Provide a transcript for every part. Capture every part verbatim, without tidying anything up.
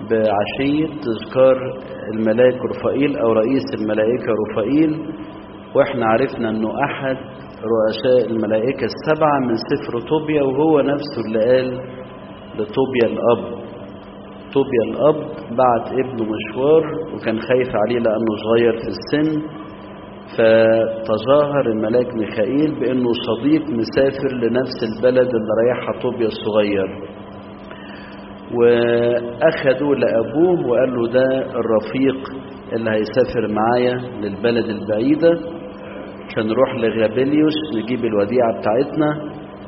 بعشية تذكار الملاك رفائيل أو رئيس الملائكة رفائيل، وإحنا عرفنا أنه أحد رؤساء الملائكة السبعة من سفر طوبيا، وهو نفسه اللي قال لطوبيا الأب. طوبيا الأب بعت ابنه مشوار وكان خايف عليه لأنه صغير في السن، فتظاهر الملاك ميخائيل بأنه صديق مسافر لنفس البلد اللي رايحها طوبيا الصغير، وأخده لأبوه وقال له ده الرفيق اللي هيسافر معايا للبلد البعيدة عشان نروح لغابيليوس نجيب الوديعة بتاعتنا.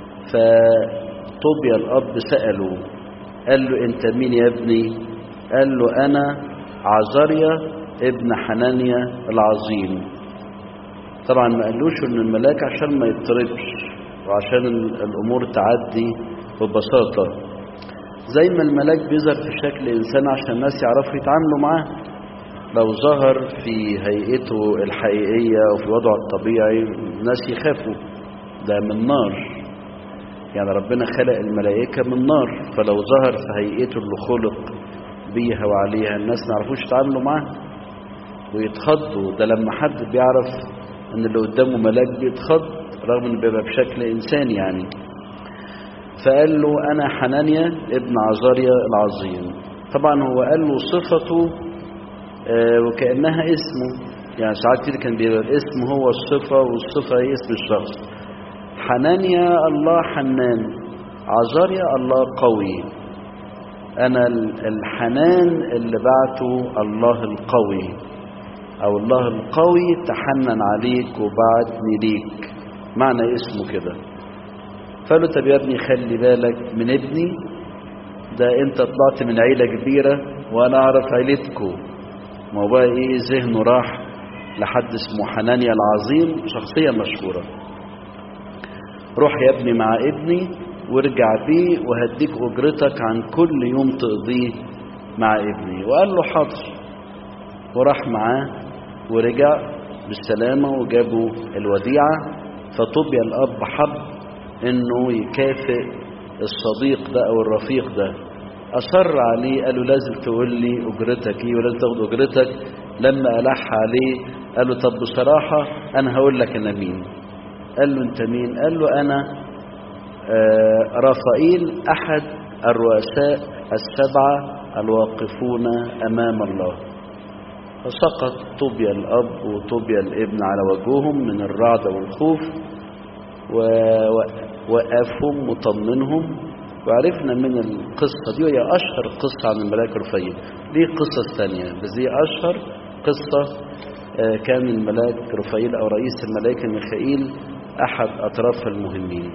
فطوبيا الأب سأله، قال له انت مين يا ابني؟ قال له انا عزاريا ابن حنانيا العظيم. طبعا ما قالوش ان الملاك عشان ما يضطربش وعشان الامور تعدي ببساطة، زي ما الملاك بيظهر في شكل انسان عشان الناس يعرفوا يتعاملوا معاه. لو ظهر في هيئته الحقيقية او في وضعه الطبيعي الناس يخافوا، ده من نار، يعني ربنا خلق الملائكة من نار، فلو ظهر في هيئته اللي خلق بيها وعليها الناس ما يعرفوش يتعاملوا معاه ويتخضوا. ده لما حد بيعرف ان اللي قدامه ملاك بيتخض رغم ان بيبقى بشكل انسان يعني. فقال له انا حنانيا ابن عزاريا العظيم. طبعا هو قال له صفته آه وكأنها اسمه، يعني ساعات كتير كان بيبقى الاسم هو الصفة والصفة هي اسم الشخص. حنانيا الله حنان، عزاريا الله قوي. أنا الحنان اللي بعته الله القوي، أو الله القوي تحنن عليك وبعتني ليك، معنى اسمه كده. فقال له طب يا ابني خلي بالك من ابني ده، انت طلعت من عيلة كبيرة وانا اعرف عيلتكم. ما هو بقى ايه، ذهنه راح لحد اسمه حنانيا العظيم، شخصية مشهورة. روح يا ابني مع ابني وارجع بيه وهديك اجرتك عن كل يوم تقضيه مع ابني. وقال له حاضر، وراح معاه ورجع بالسلامة وجابوا الوديعة. فطوبيا الأب حب انه يكافئ الصديق ده او الرفيق ده، اصر عليه، قال له لازم تقول لي اجرتك ايه ولازم تاخد اجرتك. لما ألح عليه قال له طب بصراحة انا هقول لك انا مين. قال له انت مين؟ قال له انا آه رفائيل احد الرؤساء السبعة الواقفون امام الله. فسقط طوبيا الاب وطوبيا الابن على وجوههم من الرعد والخوف، ووقفهم مطمنهم. وعرفنا من القصة دي، وهي اشهر قصة عن الملاك رفائيل. دي قصص ثانية بس دي اشهر قصة. آه كان الملاك رفائيل او رئيس الملائكة ميخائيل احد اطراف المهمين.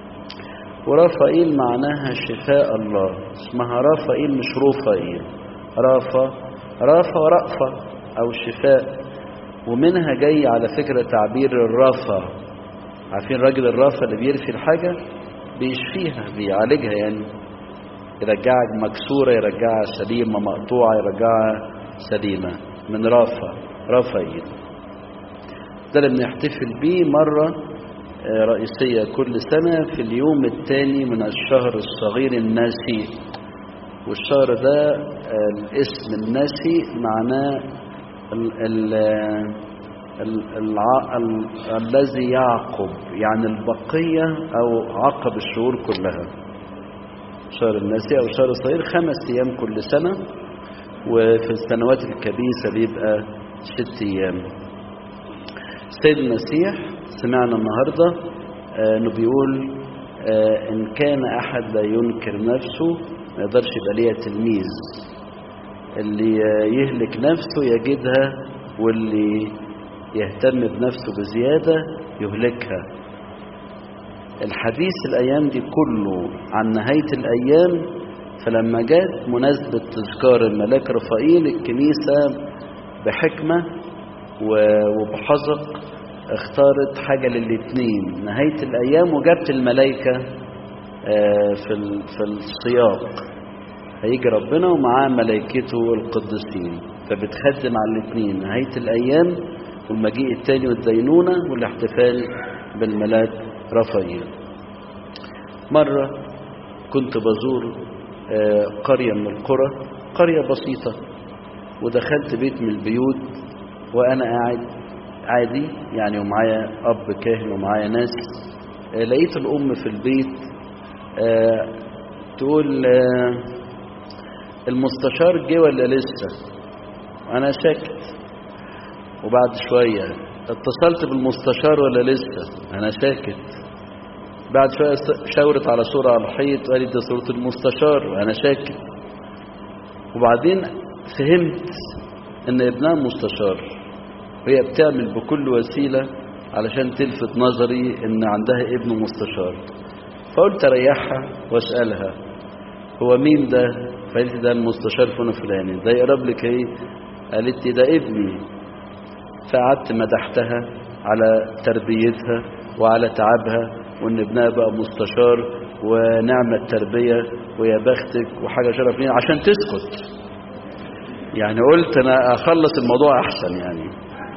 ورافائيل معناها شفاء الله، اسمها رافائيل مش رفائيل، رافا رافا ورأفة او شفاء. ومنها جاي على فكرة تعبير الرافا. عارفين الراجل الرافا اللي بيرفي الحاجة بيشفيها بيعالجها، يعني يرجعها مكسورة يرجعها سليمة، مقطوعة يرجعها سليمة، من رافا رافائيل. ده اللي بنحتفل بيه مرة رئيسية كل سنة في اليوم الثاني من الشهر الصغير الناسي. والشهر ده الاسم الناسي معناه ال ال ال الع... ال... الذي يعقب، يعني البقية أو عقب الشهور كلها. شهر الناسي أو شهر الصغير خمس أيام كل سنة، وفي السنوات الكبيسة بيبقى ست أيام. السيد المسيح سمعنا النهاردة آه انه بيقول آه ان كان احد لا ينكر نفسه ما يقدرش يبقى ليه تلميذ. اللي يهلك نفسه يجدها، واللي يهتم بنفسه بزيادة يهلكها. الحديث الايام دي كله عن نهاية الايام، فلما جاءت مناسبة تذكار الملاك رفائيل الكنيسة بحكمة وبحذق اختارت حاجة للاتنين، نهاية الأيام، وجابت الملائكة في في السياق. هيجي ربنا ومعاه ملائكته القدسين، فبتخدم على الاتنين، نهاية الأيام والمجيء التاني والدينونة والاحتفال بالملاك رفائيل. مرة كنت بزور قرية من القرى قرية بسيطة، ودخلت بيت من البيوت وأنا قاعد عادي يعني، ومعايا أب كاهن ومعايا ناس. آه لقيت الأم في البيت آه تقول آه المستشار جه ولا لسه؟ أنا ساكت. وبعد شوية اتصلت بالمستشار ولا لسه؟ أنا ساكت. بعد شوية شاورت على صورة على الحيط وقالت ده صورة المستشار وأنا ساكت. وبعدين فهمت إن ابنها مستشار، وهي بتعمل بكل وسيلة علشان تلفت نظري إن عندها ابن مستشار. فقلت أريحها وأسألها هو مين ده؟ فقالت ده المستشار فلان فلاني، ده يقرب لك إيه؟ قالت لي ده ابني. فقعدت مدحتها على تربيتها وعلى تعبها، وإن ابنها بقى مستشار ونعمة التربية ويا بختك وحاجة شرف لينا، عشان تسكت. يعني قلت أنا أخلص الموضوع أحسن. يعني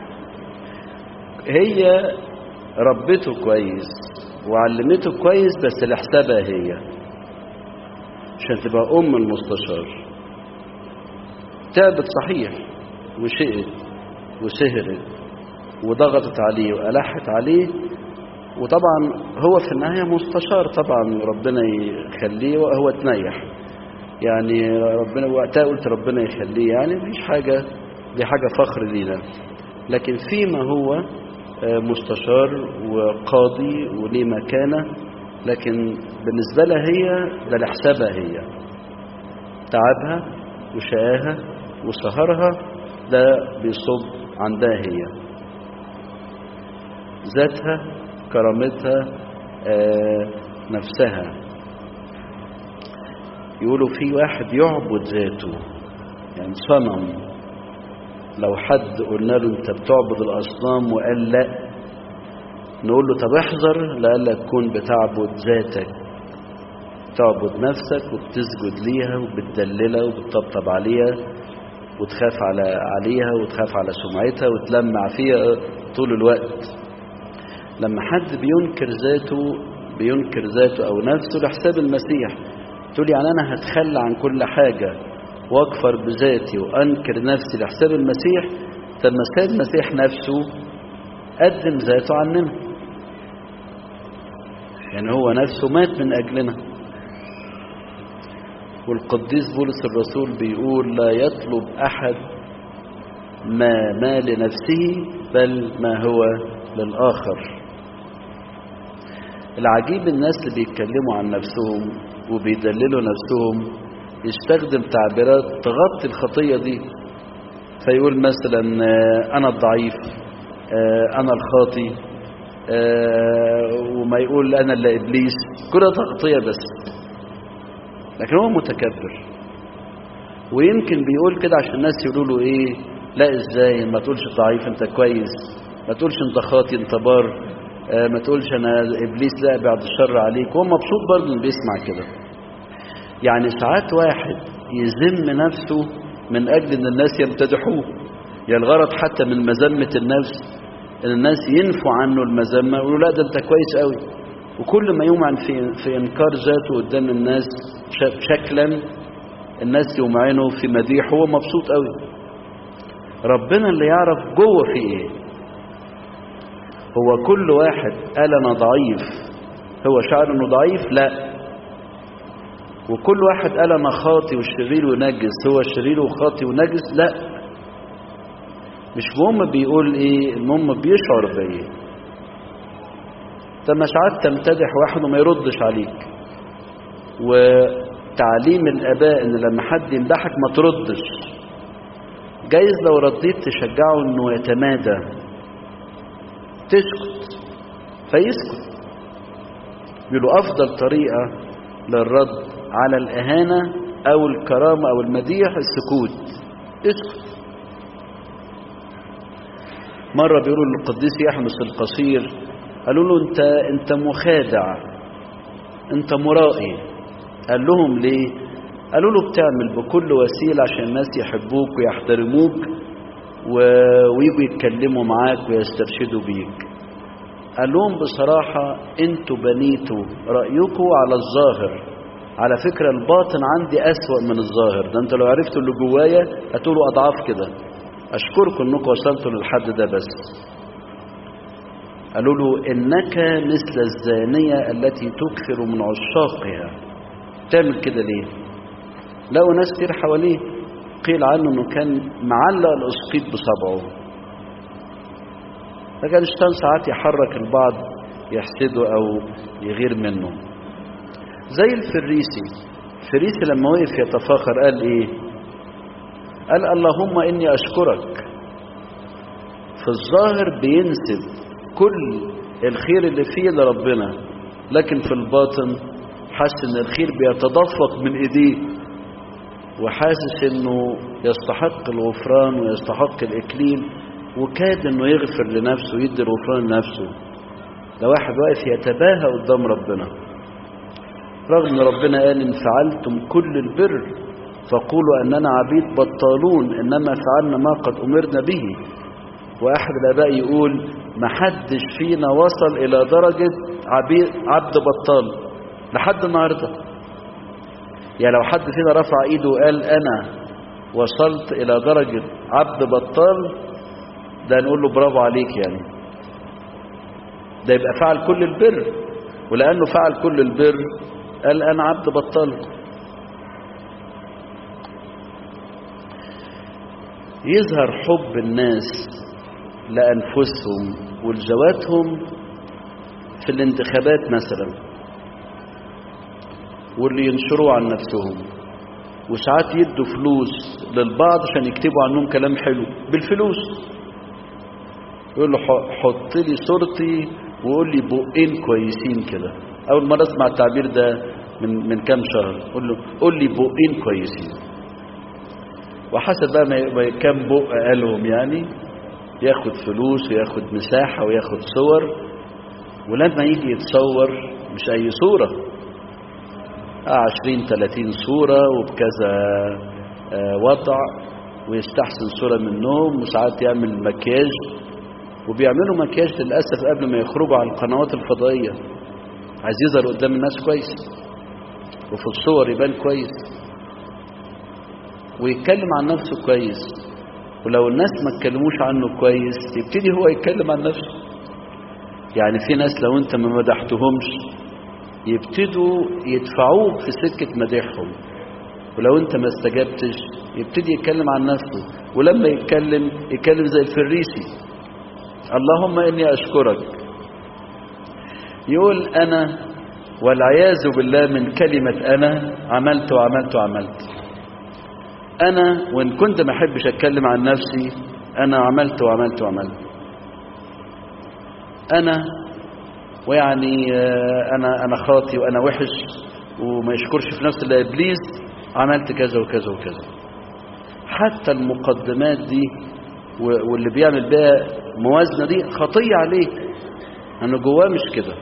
هي ربته كويس وعلمته كويس، بس لحسابها هي عشان تبقى أم المستشار. تعبت صحيح وشقت وسهرت وضغطت عليه وألحت عليه، وطبعا هو في النهاية مستشار، طبعا ربنا يخليه وهو تنيح. يعني ربنا وقتها قلت ربنا يخليه، يعني مفيش حاجة، دي حاجة فخر لينا. لكن فيما هو مستشار وقاضي وليه مكانة، لكن بالنسبة لها هي ده لحسابها هي، تعبها وشقاها وسهرها ده بيصب عندها هي، ذاتها كرامتها آه نفسها. يقولوا في واحد يعبد ذاته، يعني صنم. لو حد قلنا له انت بتعبد الاصنام وقال لا، نقول له طب احذر، لألا تكون بتعبد ذاتك، تعبد نفسك وبتسجد ليها وبتدللها وبتطبطب عليها وتخاف على عليها وتخاف على سمعتها وتلمع فيها طول الوقت. لما حد بينكر ذاته بينكر ذاته او نفسه لحساب المسيح، تقول يعني انا هتخلى عن كل حاجة واكفر بذاتي وانكر نفسي لحساب المسيح؟ طب ما المسيح نفسه قدم ذاته عننا، يعني هو نفسه مات من اجلنا. والقديس بولس الرسول بيقول لا يطلب احد ما ما لنفسه بل ما هو للآخر. العجيب الناس اللي بيتكلموا عن نفسهم وبيدللوا نفسهم يستخدم تعبيرات تغطي الخطية دي، فيقول مثلا أنا الضعيف، أنا الخاطي، وما يقول أنا اللي إبليس، كل تغطية بس. لكن هو متكبر، ويمكن بيقول كده عشان الناس يقولوا له إيه، لا إزاي ما تقولش ضعيف أنت كويس، ما تقولش أنت خاطي أنت بار، ما تقولش أنا إبليس لا بعد الشر عليك. هو مبسوط برضه إنه بيسمع كده. يعني ساعات واحد يذم نفسه من أجل أن الناس يمتدحوه، يعني الغرض حتى من مذمة النفس أن الناس ينفوا عنه المذمة ويقولوا لا ده أنت كويس قوي. وكل ما يومعن في, في إنكار ذاته قدام الناس شكلا، الناس يومعنه في مديح، هو مبسوط قوي. ربنا اللي يعرف جوه في إيه. هو كل واحد قال أنا ضعيف هو شعر أنه ضعيف؟ لا. وكل واحد قال أنا خاطي والشرير ونجس هو شرير وخاطي ونجس؟ لا. مش مهم بيقول ايه، المهم بيشعر بايه. طب ساعات تمتدح واحد وما يردش عليك، وتعليم الآباء ان لما حد يمدحك ما تردش، جايز لو رديت تشجعه انه يتمادى، تسكت فيسكت. بيقولوا افضل طريقة للرد على الإهانة أو الكرامة أو المديح السكوت، اسكت. مرة بيقولوا للقديس يحنس القصير، قالوا له أنت, أنت مخادع، أنت مرائي. قال لهم ليه؟ قالوا له بتعمل بكل وسيلة عشان الناس يحبوك ويحترموك ويجوا يتكلموا معاك ويسترشدوا بيك. قال لهم بصراحة أنتوا بنيتوا رأيكم على الظاهر على فكرة الباطن عندي أسوأ من الظاهر، ده انت لو عرفتوا اللي جوايا هتقولوا أضعاف كده. أشكركم أنكم وصلتوا للحد ده. بس قالوا له إنك مثل الزانية التي تكثر من عشاقها. تعمل كده ليه؟ لقوا ناس كتير حواليه، قيل عنه أنه كان معلق الأسقيط بصبعه، فكان الشيطان ساعات يحرك البعض يحسده أو يغير منه. زي الفريسي، الفريسي لما وقف يتفاخر قال إيه؟ قال اللهم إني أشكرك. في الظاهر بينسب كل الخير اللي فيه لربنا، لكن في الباطن حاسس ان الخير بيتدفق من ايديه، وحاسس انه يستحق الغفران ويستحق الاكليل، وكاد انه يغفر لنفسه ويدي الغفران لنفسه. ده واحد واقف يتباهى قدام ربنا، رغم ان ربنا قال ان فعلتم كل البر فقولوا اننا عبيد بطالون انما فعلنا ما قد امرنا به. واحد الاباء يقول ما حدش فينا وصل الى درجة عبيد عبد بطال لحد النهارده. يعني لو حد فينا رفع ايده وقال انا وصلت الى درجة عبد بطال، ده نقول له برافو عليك، يعني ده يبقى فعل كل البر، ولانه فعل كل البر قال انا عبد بطال. يظهر حب الناس لأنفسهم ولذواتهم في الانتخابات مثلا، واللي ينشروا عن نفسهم، وساعات يدوا فلوس للبعض عشان يكتبوا عنهم كلام حلو بالفلوس. يقول له حط لي صورتي وقول لي بقين كويسين كده. اول مره اسمع التعبير ده من من كام شهر. قول له قول لي بقين كويسين، وحسب بقى ما كام بق قالهم، يعني ياخد فلوس وياخد مساحة وياخد صور. ولما يجي يتصور مش أي صورة، عشرين تلاتين صورة وبكذا وضع، ويستحسن صورة منهم، وساعات يعمل مكياج. وبيعملوا مكياج للأسف قبل ما يخرجوا على القنوات الفضائية، عايز يظهر قدام الناس كويس وفي الصور يبان كويس ويتكلم عن نفسه كويس. ولو الناس ما اتكلموش عنه كويس يبتدي هو يتكلم عن نفسه. يعني في ناس لو انت ما مدحتهمش يبتدوا يدفعوك في سكة مدحهم، ولو انت ما استجبتش يبتدي يتكلم عن نفسه. ولما يتكلم يتكلم زي الفريسي، اللهم اني اشكرك. يقول انا والعياذ بالله من كلمة انا عملت وعملت وعملت. أنا وإن كنت ما أحبش أتكلم عن نفسي، أنا عملت وعملت وعملت. أنا ويعني أنا أنا خاطي وأنا وحش وما يشكرش في نفسي إلا إبليس، عملت كذا وكذا وكذا. حتى المقدمات دي واللي بيعمل بها موازنة دي خطية عليه، أنه جواه مش كده،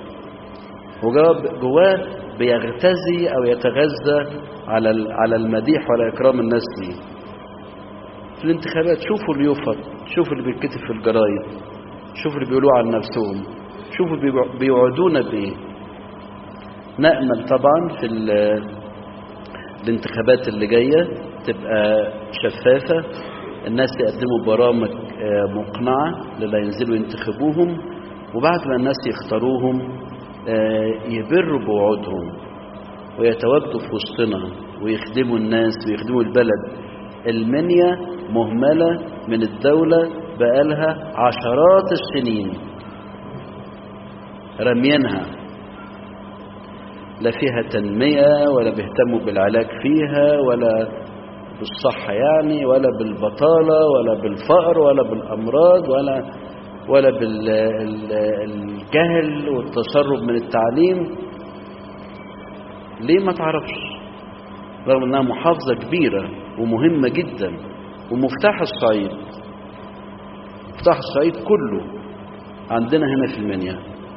وجواه بيغتزي أو يتغذى على على المديح وعلى إكرام الناس دي. في الانتخابات شوفوا اللي يفض، شوفوا اللي بيتكتب في الجرايد، شوفوا اللي بيقولوا عن نفسهم، شوفوا بيوعدونا بإيه. نأمل طبعا في الانتخابات اللي جاية تبقى شفافة، الناس يقدموا برامج مقنعة للي ينزلوا ينتخبوهم، وبعد ما الناس يختاروهم يبروا بوعودهم ويتواجدوا في وسطنا ويخدموا الناس ويخدموا البلد. المنيا مهملة من الدولة بقالها عشرات السنين، رمينها، لا فيها تنمية ولا بيهتموا بالعلاج فيها ولا بالصحة يعني، ولا بالبطالة ولا بالفقر ولا بالأمراض ولا ولا بالجهل والتسرب من التعليم. ليه ما تعرفش؟ رغم انها محافظة كبيرة ومهمة جدا ومفتاح الصعيد، مفتاح الصعيد كله عندنا هنا في المنيا.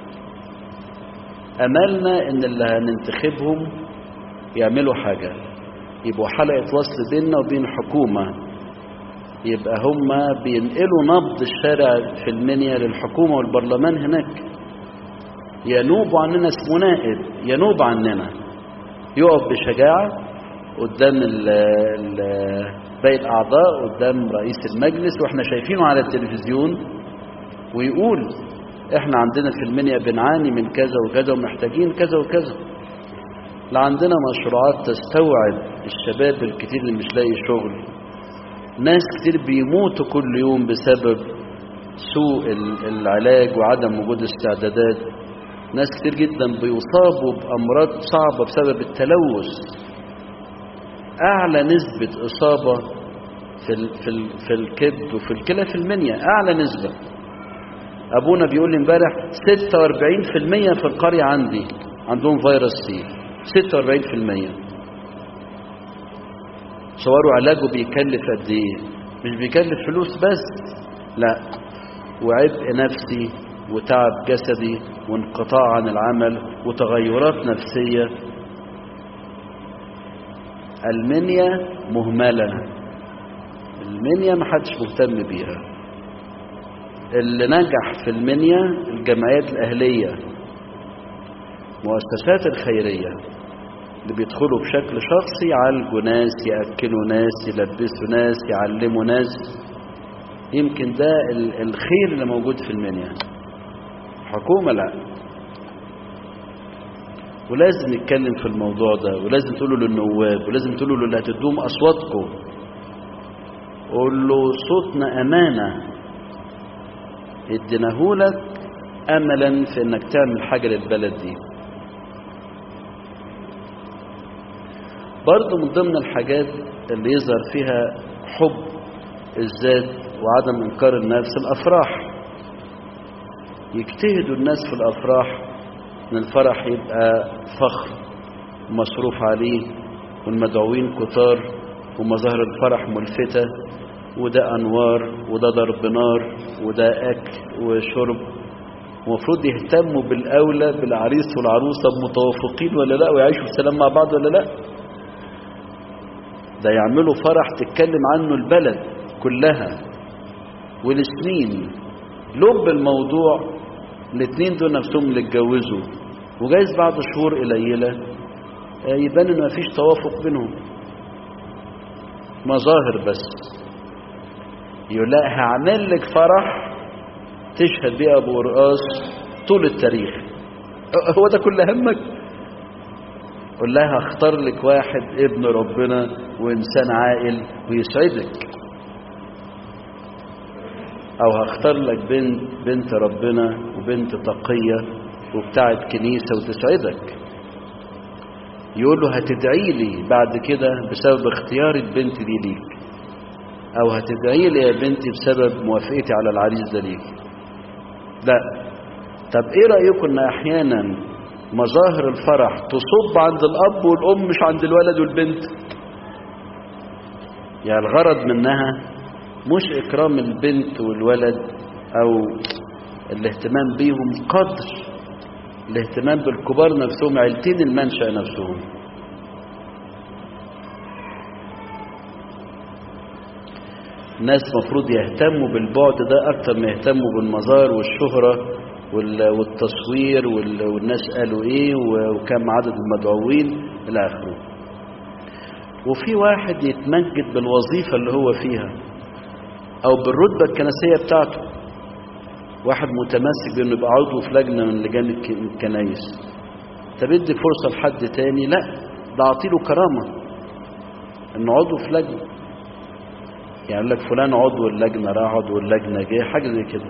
املنا ان اللي هننتخبهم يعملوا حاجة، يبقوا حلقة وصل بيننا وبين حكومة، يبقى هم بينقلوا نبض الشارع في المنيا للحكومة والبرلمان هناك، ينوب عننا اسمه نائب، ينوب عننا يقف بشجاعة قدام ال ال باقي الأعضاء، قدام رئيس المجلس واحنا شايفينه على التلفزيون، ويقول احنا عندنا في المنيا بنعاني من كذا وكذا ومحتاجين كذا وكذا. لا عندنا مشروعات تستوعب الشباب الكتير اللي مش لاقي شغل، ناس كتير بيموتوا كل يوم بسبب سوء العلاج وعدم وجود استعدادات، ناس كتير جدا بيصابوا بأمراض صعبة بسبب التلوث. أعلى نسبة إصابة في ال في ال في الكبد وفي الكلى في المنيا، أعلى نسبة. أبونا بيقول لي امبارح ستة وأربعين في المية في القرية عندي عندهم فيروس سي، ستة وأربعين في المية. صوروا علاجه بيكلف قد ايه؟ مش بيكلف فلوس بس، لا، وعبء نفسي وتعب جسدي وانقطاع عن العمل وتغيرات نفسية. المنيا مهملة، المنيا محدش مهتم بيها. اللي نجح في المنيا الجمعيات الأهلية، مؤسسات الخيرية اللي بيدخلوا بشكل شخصي، يعالجوا ناس، يأكلوا ناس، يلبسوا ناس، يعلموا ناس. يمكن ده الخير اللي موجود في المنيا. حكومة لا. ولازم نتكلم في الموضوع ده، ولازم تقولوا للنواب، ولازم تقولوا له اللي هتدوم أصواتكم، قول له صوتنا أمانة اديناهولك أملا في انك تعمل حاجة للبلد دي. برضو من ضمن الحاجات اللي يظهر فيها حب الذات وعدم انكار النفس الافراح. يجتهدوا الناس في الافراح ان الفرح يبقى فخر مصروف عليه، والمدعوين كتار، ومظاهر الفرح ملفتة، وده انوار وده ضرب نار وده اكل وشرب. ومفروض يهتموا بالاولى بالعريس والعروسة متوافقين ولا لا، ويعيشوا بسلام مع بعض ولا لا. ده يعملوا فرح تتكلم عنه البلد كلها والسنين. لب الموضوع الاثنين دول نفسهم اللي اتجوزوا، وجايز بعد شهور قليله يبان ان مفيش توافق بينهم، مظاهر بس. يقول لا هعمل لك فرح تشهد بيه ابو قرقاص طول التاريخ. هو ده كل همك؟ قول لها هختار لك واحد ابن ربنا وإنسان عاقل ويسعدك، أو هختار لك بنت بنت ربنا وبنت تقية وبتاعت كنيسة وتسعدك. يقول له هتدعي لي بعد كده بسبب اختيار البنت دي ليك، أو هتدعي لي يا بنتي بسبب موافقتي على العريس ده ليك. لا. طب إيه رأيكم إن أحيانا مظاهر الفرح تصب عند الأب والأم مش عند الولد والبنت؟ يعني الغرض منها مش إكرام البنت والولد أو الاهتمام بيهم قدر الاهتمام بالكبار نفسهم، عيلتين المنشأ نفسهم. الناس مفروض يهتموا بالبعد ده أكتر ما يهتموا بالمظاهر والشهرة والتصوير والناس قالوا ايه وكم عدد المدعوين الى اخره. وفي واحد يتمجد بالوظيفة اللي هو فيها او بالرتبة الكنسية بتاعته، واحد متمسك بانه يبقى عضو في لجنة من لجان الكنايس. طب ادي فرصة لحد تاني؟ لا، ده اعطيله كرامة انه عضو في لجنة. يعني لك فلان عضو اللجنة راح، عضو اللجنة جه، حاجة زي كده.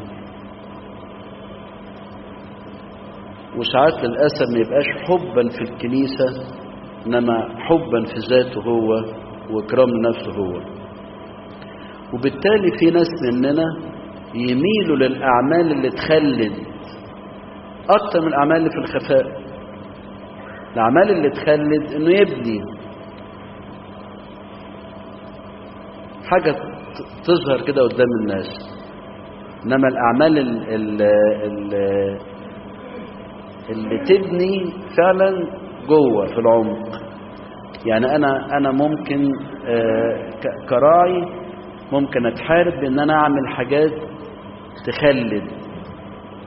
وساعات للأسف ما يبقاش حبا في الكنيسة، إنما حبا في ذاته هو وإكرام نفسه هو. وبالتالي في ناس مننا يميلوا للأعمال اللي تخلد أكتر من الأعمال اللي في الخفاء. الأعمال اللي تخلد إنه يبني حاجة تظهر كده قدام الناس، إنما الأعمال ال ال اللي تبني فعلا جوه في العمق. يعني انا انا ممكن كراعي ممكن اتحارب بان انا اعمل حاجات تخلد،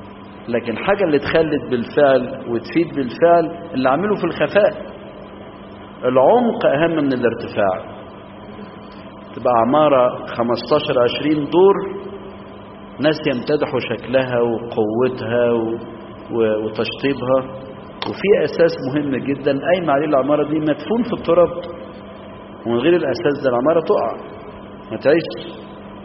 لكن الحاجه اللي تخلد بالفعل وتفيد بالفعل اللي اعمله في الخفاء. العمق أهم من الارتفاع. تبقى عمارة خمستاشر عشرين دور، ناس يمتدحوا شكلها وقوتها وتشطيبها، وفي أساس مهم جدا قايمة عليه العمارة دي مدفون في التراب، ومن غير الأساس ده العمارة تقع ما تعيش.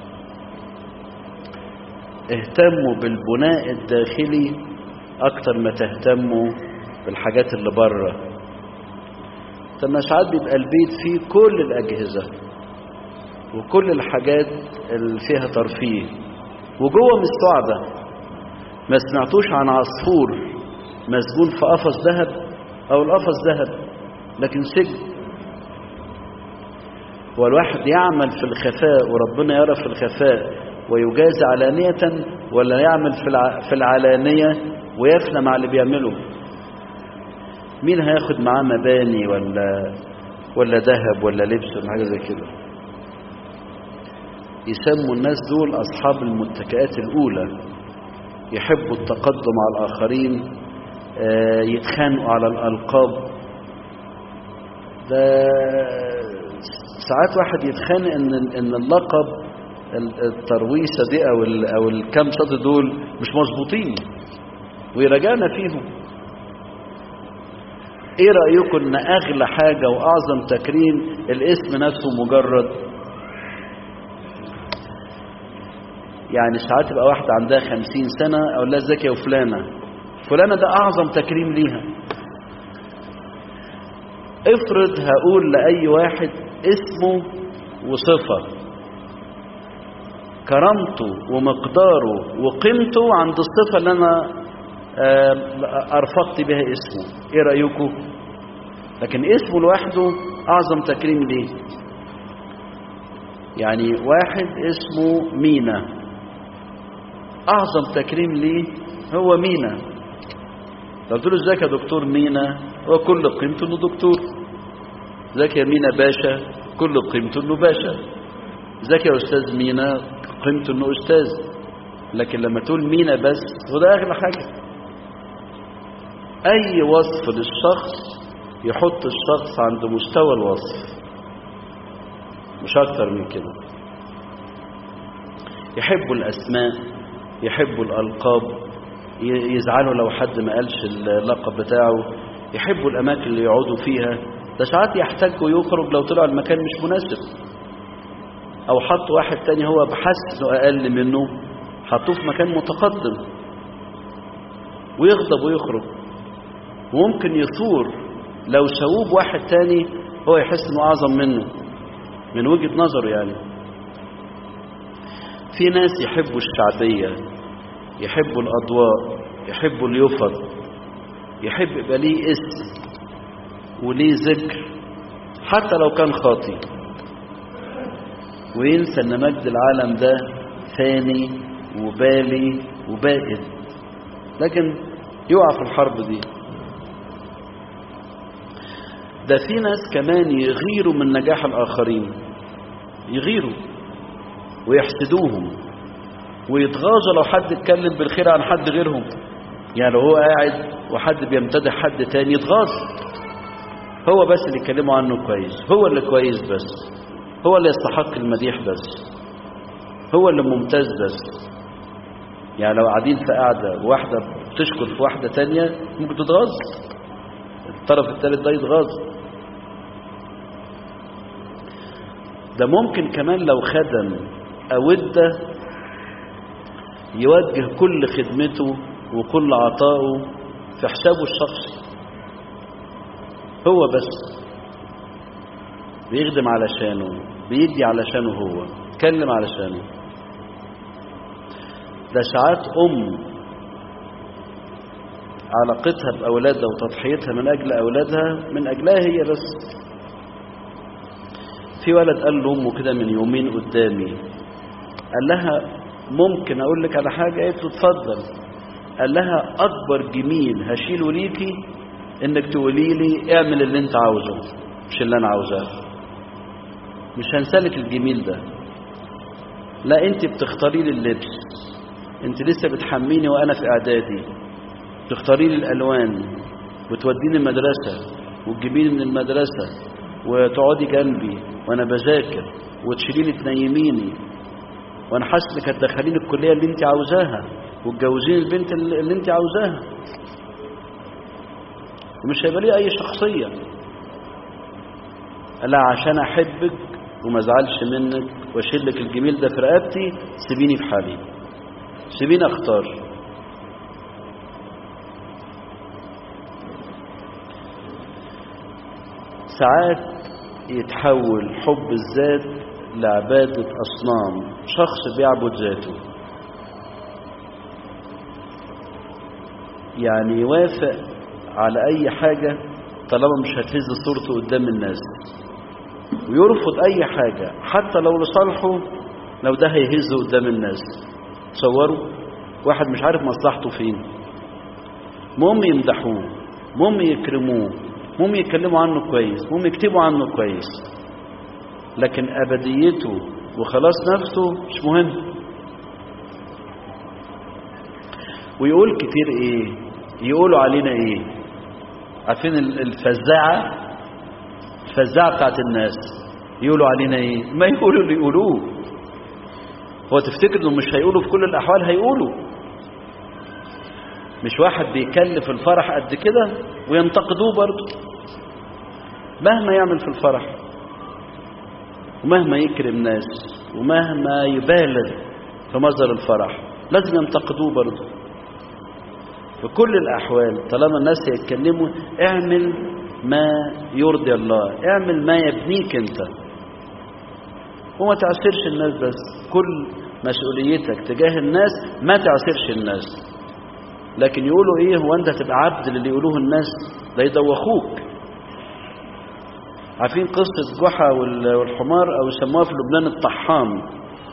اهتموا بالبناء الداخلي أكتر ما تهتموا بالحاجات اللي بره. طب ساعات بيبقى البيت فيه كل الأجهزة وكل الحاجات اللي فيها ترفيه وجوه مش سعدة. ما سمعتوش عن عصفور مسجون في قفص ذهب؟ أو القفص ذهب لكن سجن. والواحد يعمل في الخفاء وربنا يرى في الخفاء ويجازى علانية، ولا يعمل في العلانية ويفنى مع اللي بيعمله؟ مين هياخد معاه مباني ولا ولا ذهب ولا لبس ولا حاجة زي كده؟ يسموا الناس دول أصحاب المتكئات الأولى، يحبوا التقدم على الآخرين، يتخانقوا على الألقاب. ده ساعات واحد يتخانق إن إن اللقب الترويسة دي أو أو الكام شط دول مش مظبوطين ويراجعنا فيهم. إيه رأيكم إن أغلى حاجة وأعظم تكريم الاسم نفسه مجرد؟ يعني ساعات تبقى واحدة عندها خمسين سنة أقول لها ازيك يا فلانة، فلانة ده أعظم تكريم ليها. افرض هقول لأي واحد اسمه وصفة، كرامته ومقداره وقيمته عند الصفة اللي أنا أرفقت بها اسمه. إيه رأيكم؟ لكن اسمه لوحده أعظم تكريم ليه. يعني واحد اسمه مينا، أعظم تكريم ليه هو مينا. لو قلت له ازيك يا دكتور مينا، هو كل قيمته انه دكتور. ازيك يا مينا باشا، كل قيمته انه باشا. ازيك يا استاذ مينا، قيمته انه استاذ. لكن لما تقول مينا بس هو ده اغلى حاجه. اي وصف للشخص يحط الشخص عند مستوى الوصف، مش اكتر من كده. يحبوا الاسماء، يحبوا الالقاب، يزعلوا لو حد ما قالش اللقب بتاعه، يحبوا الاماكن اللي يقعدوا فيها. ده ساعات يحتاجوا يخرج لو طلع المكان مش مناسب، او حطوا واحد تاني هو بحس انه اقل منه حطوه في مكان متقدم ويغضب ويخرج. وممكن يثور لو سووه بواحد تاني هو يحس انه اعظم منه من وجهة نظره. يعني في ناس يحبوا الشعبية، يحبوا الأضواء، يحبوا اليفض، يحب يبقى ليه اسم وليه ذكر حتى لو كان خاطئ، وينسى ان مجد العالم ده ثاني وبالي وبائد، لكن يقع في الحرب دي. ده في ناس كمان يغيروا من نجاح الآخرين، يغيروا ويحسدوهم ويتغاظوا لو حد اتكلم بالخير عن حد غيرهم. يعني لو هو قاعد وحد بيمتدح حد تاني يتغاظ، هو بس اللي يتكلموا عنه كويس، هو اللي كويس بس، هو اللي يستحق المديح بس، هو اللي ممتاز بس. يعني لو قاعدين في قاعدة واحدة بتشكر في واحدة تانية ممكن تتغاظ، الطرف الثالث ده يتغاظ. ده ممكن كمان لو خدم أودة يوجه كل خدمته وكل عطائه في حسابه الشخصي، هو بس بيخدم علشانه، بيدي علشانه، هو يتكلم علشانه. ده ساعات أم علاقتها بأولادها وتضحيتها من أجل أولادها من أجلها هي بس. في ولد قال له أمه كده من يومين قدامي، قال لها ممكن أقول لك على حاجة؟ قالت له اتفضل. قال لها أكبر جميل هشيله ليكي إنك تقولي لي اعمل اللي أنت عاوزه مش اللي أنا عاوزاه، مش هنسالك الجميل ده. لا أنت بتختاري لي اللبس، أنت لسه بتحميني وأنا في إعدادي، تختاري لي الألوان وتوديني المدرسة وتجيبيني من المدرسة وتقعدي جنبي وانا بذاكر وتشيليني تنيميني وانا حاسس انك هتدخليني الكليه اللي انت عاوزاها وتجوزيني البنت اللي انت عاوزاها، ومش هيبقى لي اي شخصيه. لا، عشان احبك وما ازعلش منك واشيل لك الجميل ده في رقبتي، سيبيني في حالي، سيبيني اختار. ساعات يتحول حب الذات لعبادة أصنام، شخص بيعبد ذاته، يعني يوافق على أي حاجة طالما مش هتهز صورته قدام الناس، ويرفض أي حاجة حتى لو لصالحه لو ده هيهزه قدام الناس. تصوروا واحد مش عارف مصلحته فين، مهم يمدحوه، مهم يكرموه، مهم يتكلموا عنه كويس، مهم يكتبوا عنه كويس، لكن أبديته وخلاص نفسه مش مهم. ويقول كتير ايه، يقولوا علينا ايه، عارفين الفزاعة الفزاعة بتاعت الناس، يقولوا علينا ايه؟ ما يقولوا اللي يقولوه. هو تفتكر انه مش هيقولوا في كل الأحوال؟ هيقولوا. مش واحد بيكلف الفرح قد كده وينتقدوه برضه، مهما يعمل في الفرح ومهما يكرم ناس ومهما يبالغ في مظهر الفرح لازم ينتقدوه برضه. في كل الأحوال طالما الناس يتكلموا، اعمل ما يرضي الله، اعمل ما يبنيك انت، وما تعسرش الناس. بس كل مسؤوليتك تجاه الناس ما تعسرش الناس. لكن يقولوا ايه، هو انت تبقى عبد للي يقولوه الناس؟ ده يدوخوك. عارفين قصة جحا والحمار، او يسموها في لبنان الطحان؟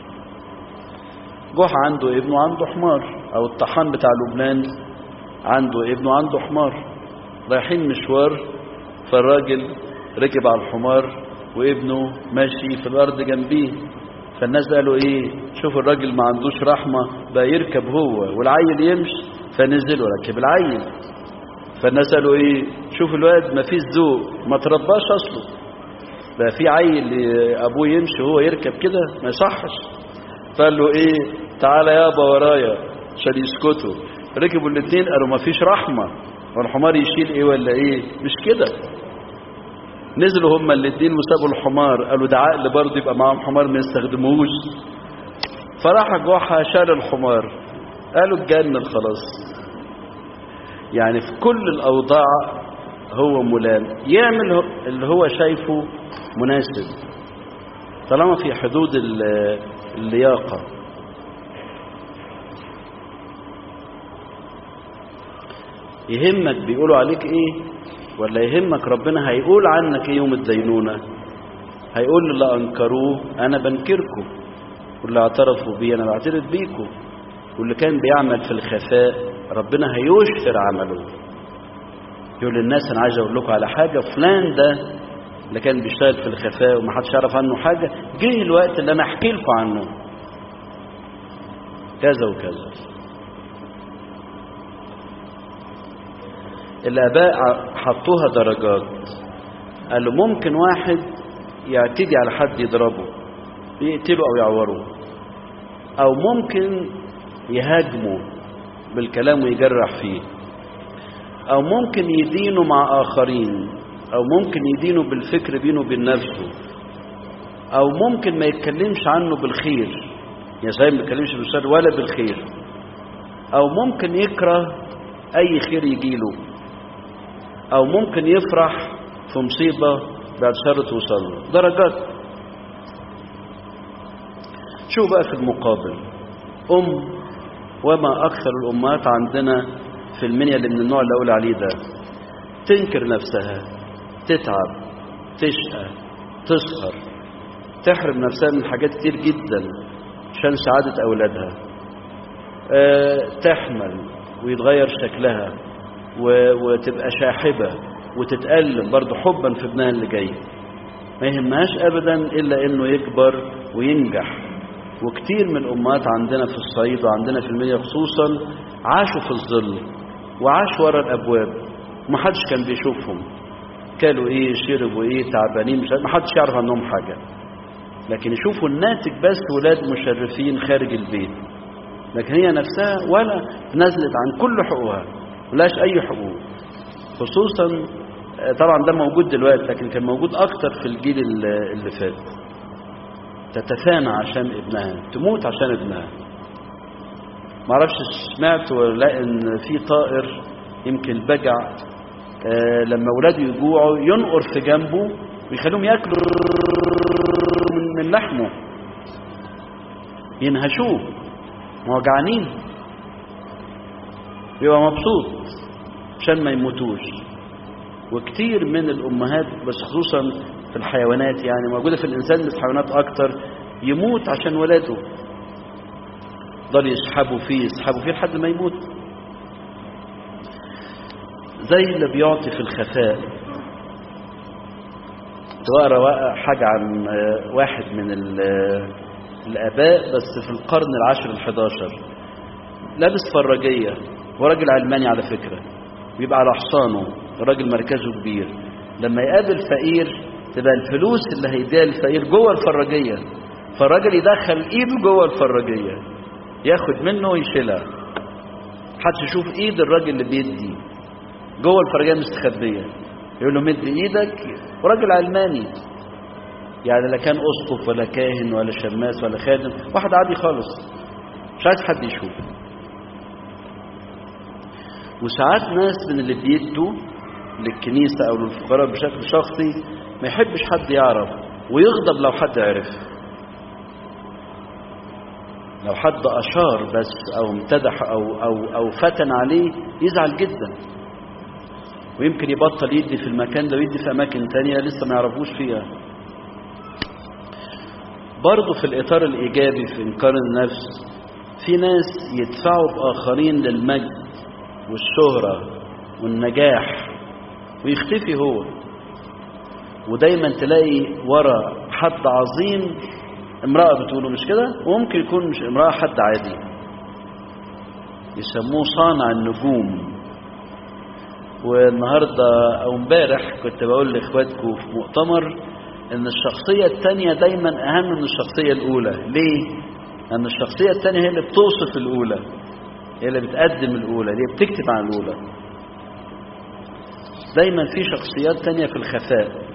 جحا عنده ابن وعنده حمار، او الطحان بتاع لبنان عنده ابن وعنده حمار، رايحين مشوار، فالراجل ركب على الحمار وابنه ماشي في الارض جنبيه، فالناس قالوا ايه، شوف الراجل ما عندوش رحمة، بقى يركب هو والعيل يمشي، فنزل وركب العيل. فالناس قالوا ايه، شوف الواد ما فيش ذوق، ما ترباش اصله، بقى في عيل ابوه يمشي وهو يركب كده، ما يصحش. فقال له ايه، تعالى يابا ورايا، عشان يسكتوا. ركبوا الاثنين، قالوا ما فيش رحمة، والحمار يشيل ايه ولا ايه؟ مش كده. نزلوا هما الاثنين وسابوا الحمار، قالوا ده عقل برضه يبقى معاهم حمار ما يستخدموهوش. فراح جحا شال الحمار، قالوا اتجنن خلاص. يعني في كل الأوضاع هو ملام، يعمل اللي هو شايفه مناسب طالما في حدود اللياقة. يهمك بيقولوا عليك ايه، ولا يهمك ربنا هيقول عنك ايه يوم الدينونة؟ هيقول اللي انكروه انا بنكركم، واللي اعترفوا بيه انا بعترف بيكم، واللي كان بيعمل في الخفاء ربنا هيشفر عمله. يقول للناس انا عايز اقول لكم على حاجة، فلان ده اللي كان بيشتغل في الخفاء ومحدش يعرف عنه حاجة، جه الوقت اللي انا احكي لكم عنه كذا وكذا. الآباء حطوها درجات، قالوا ممكن واحد يعتدي على حد يضربه يقتله أو يعوره، أو ممكن يهاجمه بالكلام ويجرح فيه، أو ممكن يدينه مع آخرين، أو ممكن يدينه بالفكر بينه وبين نفسه، أو ممكن ما يتكلمش عنه بالخير، يا زي ما يتكلمش بالشر ولا بالخير، أو ممكن يكره أي خير يجيله، أو ممكن يفرح في مصيبة بعد شر توصل له. درجات. شو بقى في المقابل؟ أم، وما أكثر الأمهات عندنا في المنيا اللي من النوع اللي أقول عليه ده، تنكر نفسها، تتعب، تشقى، تسهر، تحرم نفسها من حاجات كتير جدا عشان سعادة أولادها، أه تحمل ويتغير شكلها وتبقى شاحبة وتتألم برضو حبا في ابنها اللي جاي، ما يهمهاش أبدا إلا إنه يكبر وينجح. وكتير من الأمهات عندنا في الصعيد وعندنا في المنيا خصوصا عاشوا في الظل وعاشوا ورا الأبواب ومحدش كان بيشوفهم، كلوا ايه شربوا ايه تعبانين مش ما حدش يعرف عنهم حاجة، لكن يشوفوا الناتج بس ولاد مشرفين خارج البيت، لكن هي نفسها ولا نزلت عن كل حقوقها ولاش اي حقوق. خصوصا طبعا ده موجود دلوقتي لكن كان موجود اكتر في الجيل اللي فات، تتفانى عشان ابنها، تموت عشان ابنها. معرفش سمعت ولا لا ان في طائر يمكن البجع آه لما اولاده يجوعوا ينقر في جنبه ويخليهم ياكلوا من لحمه، ينهشوه، ما هو جعانين، يبقى مبسوط عشان ما يموتوش. وكتير من الامهات بس خصوصا في الحيوانات، يعني موجوده في الانسان بس الحيوانات اكتر، يموت عشان ولاده، ضل يسحبوا فيه يسحبوا فيه لحد ما يموت. زي اللي بيعطي في الخفاء. تقرا حاجه عن واحد من الاباء بس في القرن العاشر الحداشر، لابس فراجيه، وراجل علماني على فكره، بيبقى على حصانه، الراجل مركزه كبير، لما يقابل فقير تبقى الفلوس اللي هيديها الفقير جوه الفراجيه، فالراجل يدخل ايده جوه الفراجيه ياخد منه ويشيلها، محدش يشوف ايد الراجل اللي بيدي جوه الفراجيه مستخبيه، يقول له مد ايدك. وراجل علماني يعني لا كان اسقف ولا كاهن ولا شماس ولا خادم، واحد عادي خالص مش عايز حد يشوف. وساعات ناس من اللي بيدوا للكنيسه او للفقراء بشكل شخصي ما يحبش حد يعرف، ويغضب لو حد عرف، لو حد اشار بس او امتدح او او او فتن عليه يزعل جدا، ويمكن يبطل يدي في المكان ده ويدي في اماكن تانية لسه ما يعرفوش فيها. برضه في الاطار الايجابي في انكار النفس، في ناس يدفعوا باخرين للمجد والشهرة والنجاح ويختفي هو، ودايما تلاقي ورا حد عظيم امرأة بتقوله، مش كده؟ وممكن يكون مش امرأة، حد عادي، يسموه صانع النجوم. والنهاردة او امبارح كنت بقول لاخواتكم في مؤتمر ان الشخصية التانية دايما اهم من الشخصية الاولى. ليه؟ لان الشخصية التانية هي اللي بتوصف الاولى، هي اللي بتقدم الاولى، هي بتكتب عن الاولى. دايما في شخصيات تانية في الخفاء،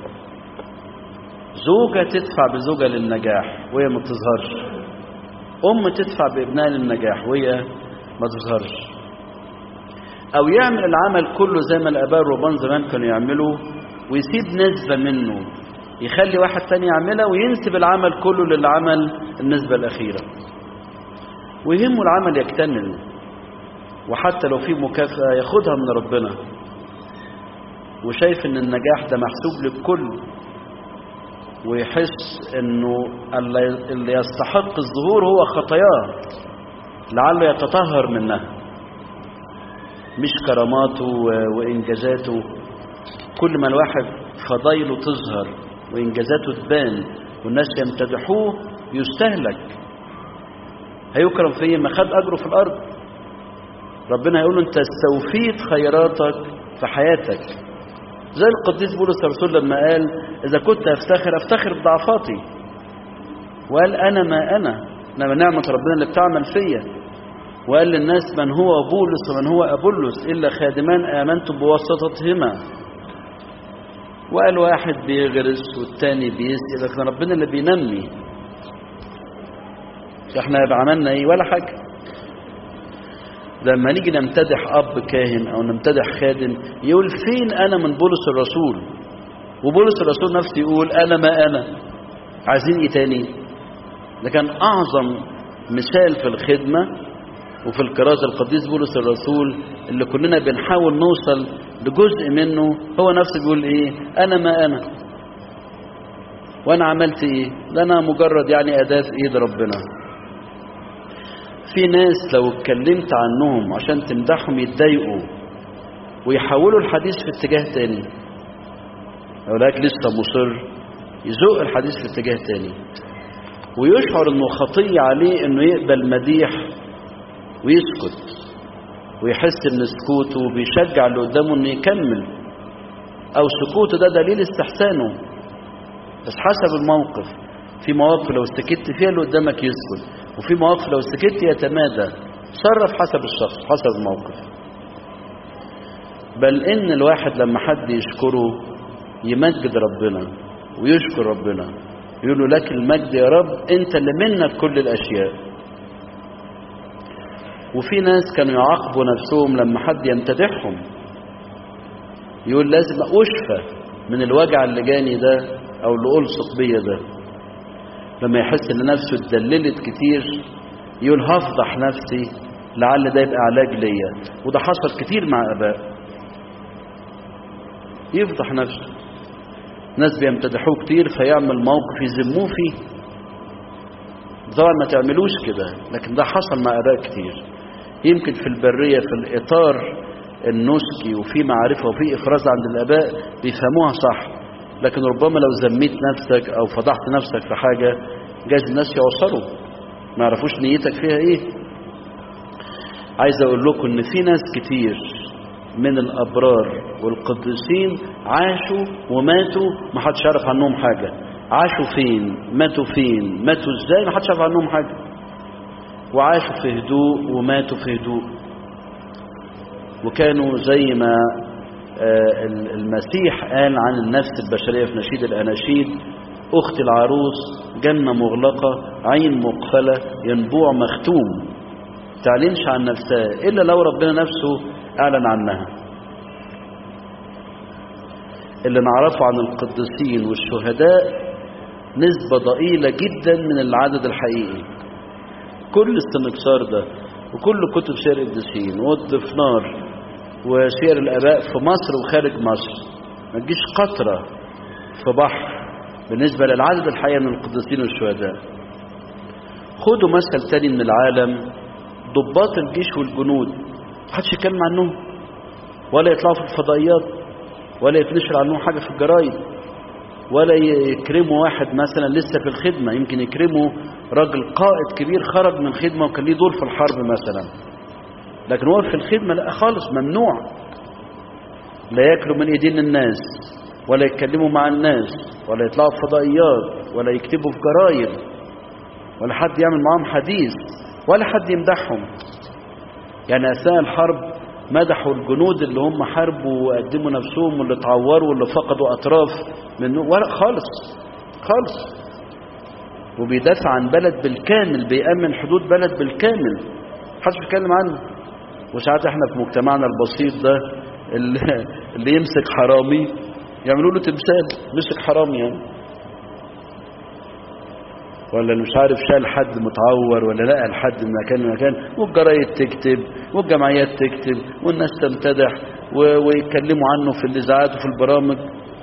زوجة تدفع بزوجة للنجاح وهي ما تظهرش، ام تدفع بابنها للنجاح وهي ما تظهرش، او يعمل العمل كله زي ما الاباء الرهبان زمان كانوا يعملوا ويسيب نسبة منه، يخلي واحد تاني يعملها وينسب العمل كله للعمل النسبة الاخيرة، ويهمه العمل يكتمل، وحتى لو في مكافأة ياخدها من ربنا، وشايف ان النجاح ده محسوب للكل، ويحس انه اللي يستحق الظهور هو خطاياه لعله يتطهر منها، مش كراماته وانجازاته. كل ما الواحد فضايله تظهر وانجازاته تبان والناس يمتدحوه يستهلك، هيكرم فيه ما خد اجره في الارض. ربنا هيقول له انت استوفيت خيراتك في حياتك، زي القديس بولس الرسول لما قال اذا كنت افتخر افتخر بضعفاتي، وقال انا ما انا انما نعمة ربنا اللي بتعمل فيا. وقال للناس من هو بولس ومن هو أبولس إلا خادمان آمنتم بواسطتهما. وقال واحد بيغرس والتاني بيسقي، لكن ربنا اللي بينمي. احنا عملنا ايه؟ ولا حاجة. لما نيجي نمتدح أب كاهن أو نمتدح خادم يقول فين أنا من بولس الرسول؟ وبولس الرسول نفسه يقول أنا ما أنا. عايزين ايه تاني؟ ده كان أعظم مثال في الخدمة وفي الكرازة القديس بولس الرسول اللي كلنا بنحاول نوصل لجزء منه. هو نفسه بيقول ايه؟ انا ما انا، وانا عملت ايه؟ ده انا مجرد يعني اداة في ايد ربنا. في ناس لو اتكلمت عنهم عشان تمدحهم يتضايقوا ويحولوا الحديث في اتجاه تاني، لو لقاك لسه مصر يزوق الحديث في اتجاه تاني، ويشعر انه خطية عليه انه يقبل مديح ويسكت، ويحس ان سكوته بيشجع اللي قدامه انه يكمل. أو سكوته ده دليل استحسانه، بس حسب الموقف. في مواقف لو استكت فيها اللي قدامك يسكت، وفي مواقف لو استكت يتمادى. تصرف حسب الشخص حسب الموقف. بل إن الواحد لما حد يشكره يمجد ربنا ويشكر ربنا، يقول له لك المجد يا رب، أنت اللي منك كل الأشياء. وفي ناس كانوا يعاقبوا نفسهم لما حد يمتدحهم، يقول لازم أشفى من الوجع اللي جاني ده أو اللي ألصق بيا ده. لما يحس إن نفسه اتدللت كتير يقول هفضح نفسي لعل ده يبقى علاج ليا. وده حصل كتير مع آباء، يفضح نفسه. ناس بيمتدحوه كتير فيعمل موقف يذموه فيه. طبعا ما تعملوش كده، لكن ده حصل مع آباء كتير. يمكن في البرية في الإطار النسكي وفي معرفة وفي إفراز عند الآباء بيفهموها صح، لكن ربما لو زميت نفسك أو فضحت نفسك في حاجة جايز الناس يعصروا ما يعرفوش نيتك فيها إيه. عايز أقول لكم إن في ناس كتير من الأبرار والقديسين عاشوا وماتوا ما حدش يعرف عنهم حاجة. عاشوا فين؟ ماتوا فين؟ ماتوا إزاي؟ ما حدش يعرف عنهم حاجة. وعاشوا في هدوء وماتوا في هدوء، وكانوا زي ما المسيح قال عن النفس البشرية في نشيد الأناشيد: أخت العروس جنة مغلقة، عين مقفلة، ينبوع مختوم، تعلنش عن نفسها إلا لو ربنا نفسه أعلن عنها. اللي نعرفه عن القديسين والشهداء نسبة ضئيلة جدا من العدد الحقيقي. كل السنكسار ده وكل كتب سير القديسين والضفنار وسير الآباء في مصر وخارج مصر ما تجيش قطرة في بحر بالنسبة للعدد الحقيقي من القديسين والشهداء. خدوا مثل تاني من العالم: ضباط الجيش والجنود محدش يتكلم عنهم ولا يطلعوا في الفضائيات ولا يتنشر عنهم حاجة في الجرايد، ولا يكرموا واحد مثلا لسه في الخدمة. يمكن يكرموا راجل قائد كبير خرج من خدمة وكان ليه دور في الحرب مثلا، لكن هو في الخدمة لا خالص، ممنوع. لا ياكلوا من ايدين الناس ولا يتكلموا مع الناس ولا يطلعوا في فضائيات ولا يكتبوا في جرايد ولا حد يعمل معهم حديث ولا حد يمدحهم. يعني أثناء الحرب مدحوا الجنود اللي هم حاربوا وقدموا نفسهم واللي اتعوروا واللي فقدوا أطراف منه، ولا خالص خالص. وبيدافع عن بلد بالكامل، بيأمن حدود بلد بالكامل، محدش بيتكلم عنه. وساعات احنا في مجتمعنا البسيط ده اللي, اللي يمسك حرامي يعملوا له تمثال، مسك حرامي يعني، ولا مش عارف شال حد متعور ولا لقى لحد من مكان لمكان، والجرايد تكتب والجمعيات تكتب والناس تمتدح ويتكلموا عنه في الاذاعات وفي البرامج.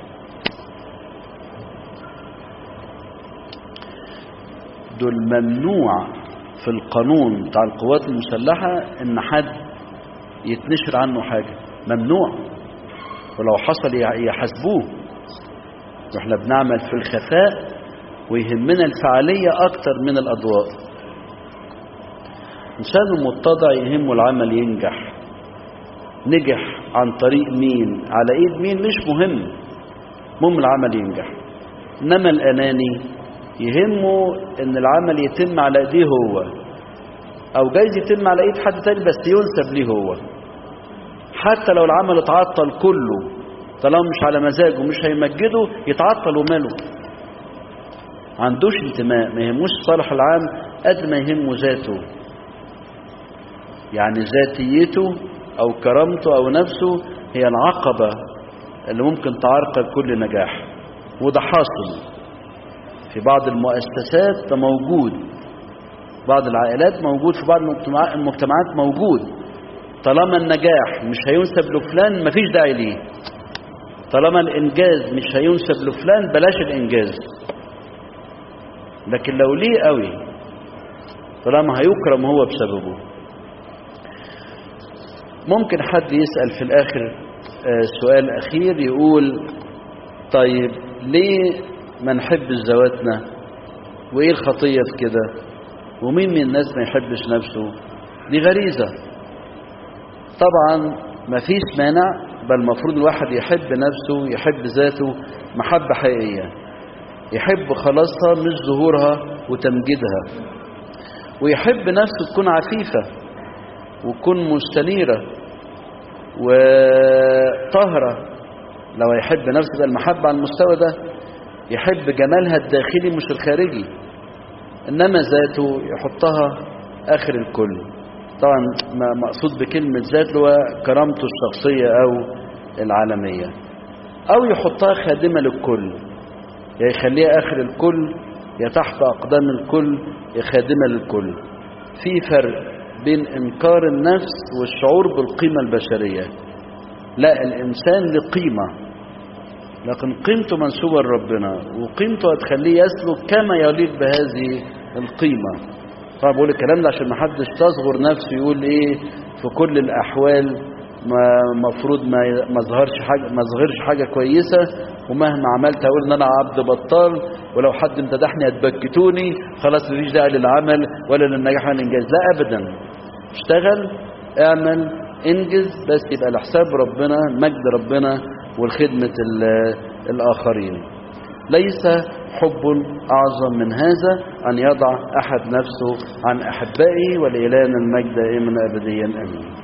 دول ممنوع في القانون بتاع القوات المسلحة ان حد يتنشر عنه حاجة، ممنوع. ولو حصل يحاسبوه. واحنا بنعمل في الخفاء ويهمنا الفعالية أكتر من الأضواء. إنسان المتضع يهمه العمل ينجح. نجح عن طريق مين؟ على إيد مين؟ مش مهم، مهم العمل ينجح. إنما الأناني يهمه إن العمل يتم على إيديه هو، أو جايز يتم على إيد حد تاني بس ينسب ليه هو. حتى لو العمل اتعطل كله طالما مش على مزاجه مش هيمجده، يتعطل وماله. عندوش انتماء، ما يهموش الصالح العام قد ما يهمه ذاته، يعني ذاتيته أو كرامته أو نفسه هي العقبة اللي ممكن تعرقل كل نجاح. وده حاصل في بعض المؤسسات، ده موجود، بعض العائلات موجود، في بعض المجتمعات موجود. طالما النجاح مش هينسب لفلان مفيش داعي ليه، طالما الإنجاز مش هينسب لفلان بلاش الإنجاز. لكن لو ليه قوي طالما هيكرم هو بسببه. ممكن حد يسأل في الآخر سؤال أخير يقول: طيب ليه ما نحبش ذواتنا؟ وإيه الخطية في كده؟ ومين من الناس ما يحبش نفسه؟ دي غريزة. طبعا ما فيش مانع بل المفروض الواحد يحب نفسه، يحب ذاته محبة حقيقية، يحب خلاصها مش ظهورها وتمجيدها، ويحب نفسه تكون عفيفة وتكون مستنيرة وطاهرة. لو يحب نفسه يبقى المحبة على المستوى ده، يحب جمالها الداخلي مش الخارجي، إنما ذاته يحطها آخر الكل. طبعا مقصود بكلمة ذات هو كرامته الشخصية أو العالمية، أو يحطها خادمة للكل، يا يخليها آخر الكل، يا تحت أقدام الكل، يا خادمة للكل. في فرق بين إنكار النفس والشعور بالقيمة البشرية. لا، الإنسان لقيمة، لكن قيمته منسوبة لربنا، وقيمته هتخليه يسلك كما يليق بهذه القيمة. طبعا بقول الكلام ده عشان ما حدش تصغر نفسه يقول ايه في كل الأحوال ما مفروض ما ما ظهرش حاجة ما ظهرش حاجة كويسة، ومهما عملت اقول ان انا عبد بطال، ولو حد امتدحني هتبكتوني، خلاص مفيش داعي للعمل ولا للنجاح ولا الانجاز. لا ابدا، اشتغل، اعمل، انجز، بس يبقى لحساب ربنا، مجد ربنا والخدمة الآخرين. ليس حب أعظم من هذا أن يضع أحد نفسه عن أحبائه، ولإلهنا المجد دائما أبديا آمين.